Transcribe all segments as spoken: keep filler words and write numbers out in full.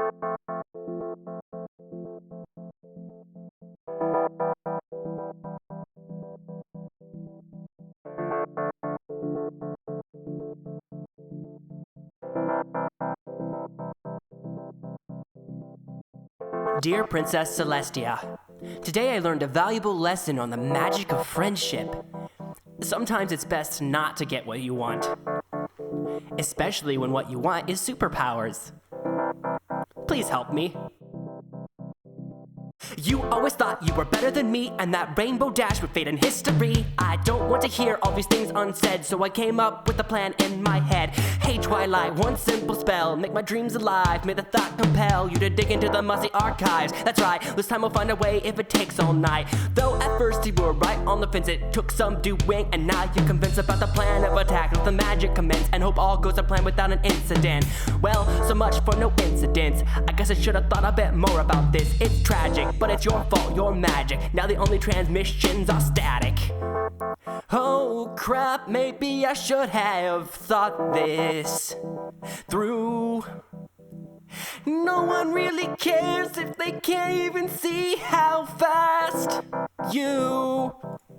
Dear Princess Celestia, today I learned a valuable lesson on the magic of friendship. Sometimes it's best not to get what you want, especially when what you want is superpowers. Please help me. You always thought you were better than me, and that rainbow dash would fade in history. I don't want to hear all these things unsaid, so I came up with a plan in my head. Hey Twilight, one simple spell, make my dreams alive. May the thought compel you to dig into the musty archives. That's right, this time we'll find a way if it takes all night. Though at first you were right on the fence, it took some doing, and now you're convinced about the plan of attack. Let the magic commence, and hope all goes to plan without an incident. Well, so much for no incidents. I guess I should have thought a bit more about this. It's tragic, but it's your fault, your magic. Now the only transmissions are static. Oh crap, maybe I should have thought this through. No one really cares if they can't even see how fast you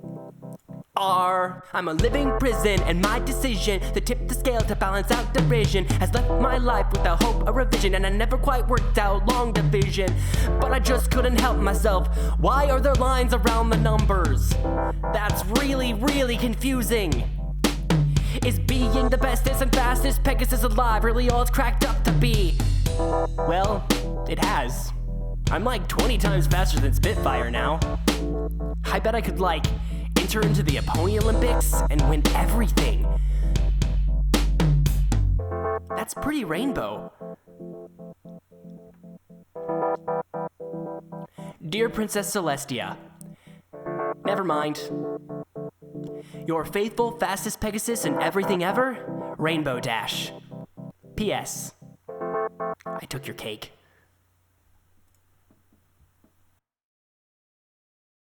are. I'm a living prison, and my decision to tip the scale to balance out division has left my life without hope or revision, and I never quite worked out long division, but I just couldn't help myself. Why are there lines around the numbers? That's really, really confusing. Is being the bestest and fastest Pegasus alive really all it's cracked up to be? Well, it has. I'm like twenty times faster than Spitfire now. I bet I could like enter into the Pony Olympics and win everything. That's pretty rainbow. Dear Princess Celestia, never mind. Your faithful, fastest Pegasus and everything ever, Rainbow Dash. P S. I took your cake.